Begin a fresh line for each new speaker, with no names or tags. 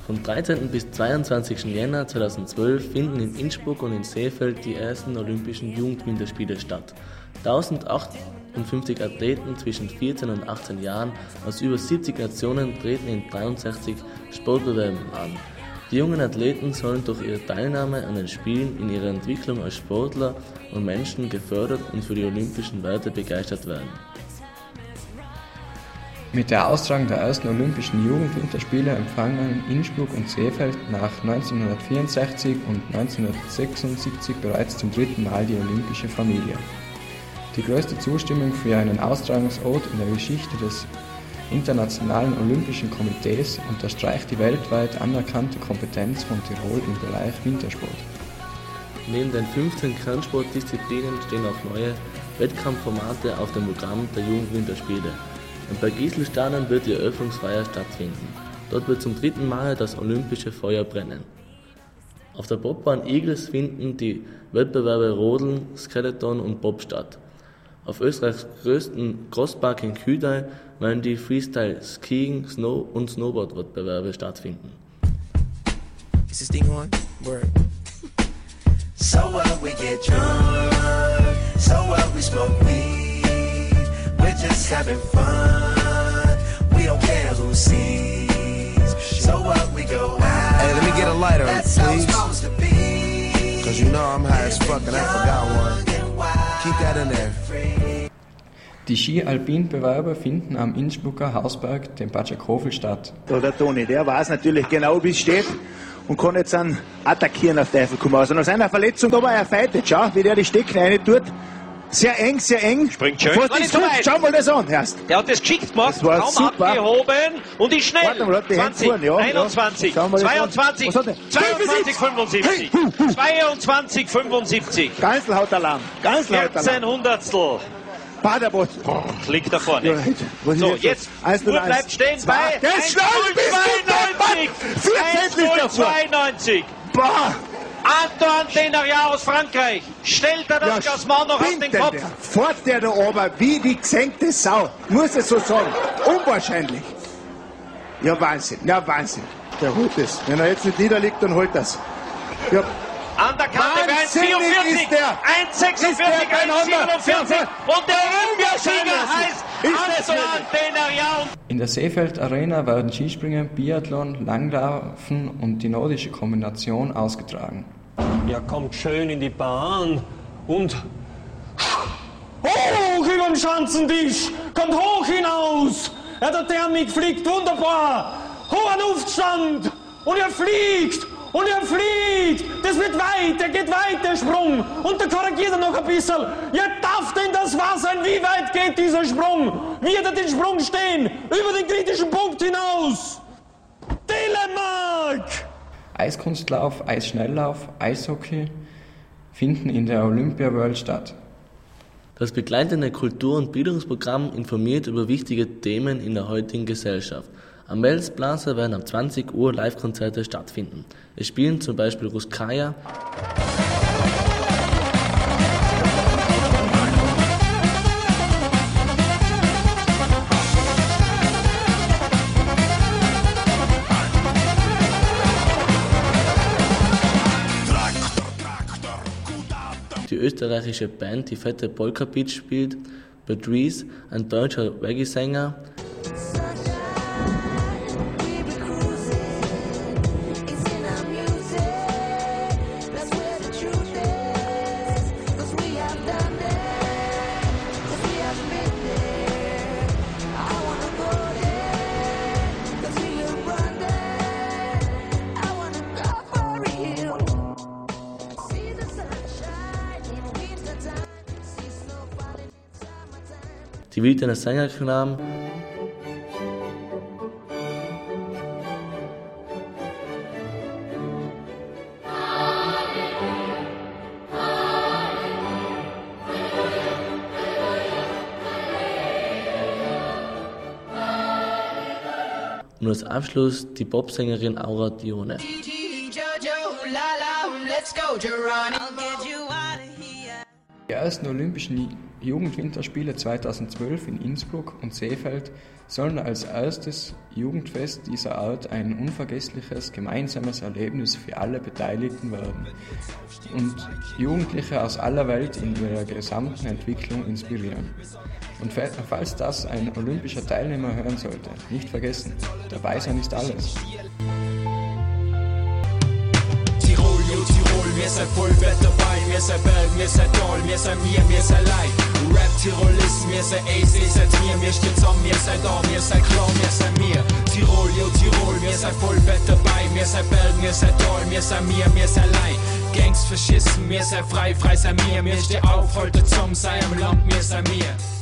Vom 13. bis 22. Jänner 2012 finden in Innsbruck und in Seefeld die ersten Olympischen Jugendwinterspiele statt. 1058 Athleten zwischen 14 und 18 Jahren aus über 70 Nationen treten in 63 Sportbewerben an. Die jungen Athleten sollen durch ihre Teilnahme an den Spielen in ihrer Entwicklung als Sportler und Menschen gefördert und für die olympischen Werte begeistert werden.
Mit der Austragung der ersten Olympischen Jugendwinterspiele empfangen Innsbruck und Seefeld nach 1964 und 1976 bereits zum dritten Mal die olympische Familie. Die größte Zustimmung für einen Austragungsort in der Geschichte des Internationalen Olympischen Komitees unterstreicht die weltweit anerkannte Kompetenz von Tirol im Bereich Wintersport.
Neben den 15 Kernsportdisziplinen stehen auch neue Wettkampfformate auf dem Programm der Jugendwinterspiele. Bei Gieselstadion wird die Eröffnungsfeier stattfinden. Dort wird zum dritten Mal das olympische Feuer brennen. Auf der Bobbahn Igels finden die Wettbewerbe Rodeln, Skeleton und Bob statt. Auf Österreichs größten Crosspark in Kühdei werden die Freestyle Skiing, Snow- und Snowboard-Wettbewerbe stattfinden.
Is this thing on? Word. So what, we get drunk. So what, we smoke weed. We're just having fun. We don't care who sees. So what, we go out.
Hey, let me get a lighter,
That's how it's
please.
supposed to be.
Cause you know I'm high as fuck and I forgot one. Keep that in there.
Die Ski-Alpin-Bewerber finden am Innsbrucker Hausberg, dem Batschakofel, statt.
Der Toni, der weiß natürlich genau, wie es steht und kann jetzt dann attackieren auf Teufel komm raus. Und aus einer Verletzung, aber er fightet, schau, wie der die Stecken rein tut. Sehr eng, sehr eng.
Springt schön.
Was ist gut? Schau mal das an, erst.
Der hat das geschickt gemacht,
Das war
kaum
super.
abgehoben und ist schnell.
Warte mal, die Hände
20,
vorne, ja,
21,
ja. Schauen wir das an.
22,
Was hat er?
22, 75, 22, 75,
Ganz laut Alarm, ganz laut
14
Alarm.
Hundertstel.
Paderborn.
Liegt da vorne.
Ja, was ist
So, jetzt, Uhr bleibt stehen bei
Jetzt schnell bist du 14 Liter vor.
1,92.
Boah.
Antoine Denariat aus Frankreich. Stellt er das Klassement noch auf den
spinnt denn
Kopf?
der? Fährt der da oben wie die gesenkte Sau. Muss ich so sagen. Unwahrscheinlich. Ja, Wahnsinn. Ja, Wahnsinn. Der holt es. Wenn er jetzt nicht niederliegt, dann holt er es. Ja.
An der Kante bei 1,44,
Wahnsinnig ist der.
1,46,
Ist der beieinander?
1,47 und der Olympiasieger heißt
Ist das
Antoine Denariat.
In der Seefeld Arena werden Skispringen, Biathlon, Langlaufen und die nordische Kombination ausgetragen.
Ja, kommt schön in die Bahn und hoch über den Schanzentisch, kommt hoch hinaus. Ja, der Thermik fliegt wunderbar, hoher Luftstand und er fliegt. Und er fliegt! Das wird weit, er geht weit, der Sprung! Und da korrigiert er noch ein bisschen. Ja, darf denn das wahr sein? Wie weit geht dieser Sprung? Wird er den Sprung stehen? Über den kritischen Punkt hinaus! Telemark!
Eiskunstlauf, Eisschnelllauf, Eishockey finden in der Olympia World statt.
Das begleitende Kultur- und Bildungsprogramm informiert über wichtige Themen in der heutigen Gesellschaft. Am Wels Plaza werden ab 20 Uhr Live-Konzerte stattfinden. Es spielen zum Beispiel Ruskaya, die österreichische Band Die Fette Polka Beat spielt, Patrice, ein deutscher Reggae-Sänger, die Wiener Sängerknaben, und als Abschluss die Popsängerin Aura Dione.
Die ersten Olympischen Jugendwinterspiele 2012 in Innsbruck und Seefeld sollen als erstes Jugendfest dieser Art ein unvergessliches gemeinsames Erlebnis für alle Beteiligten werden und Jugendliche aus aller Welt in ihrer gesamten Entwicklung inspirieren. Und falls das ein olympischer Teilnehmer hören sollte, nicht vergessen, dabei sein ist alles.
Tirol, wir sind voll wett dabei, wir sind Berg, wir sind Tal, wir sind wir sind Leid. Rap Tirolisten, wir sind Ace, ihr seid wir stehen zusammen, wir sind da, wir sind klar, wir sind mir. Tirol, wir sind voll wett dabei, wir sind Berg, wir sind Tal, wir sind Leid. Gangs verschissen, wir sind frei sind wir stehen auf, heute zusammen, sei am Land, wir sind mir.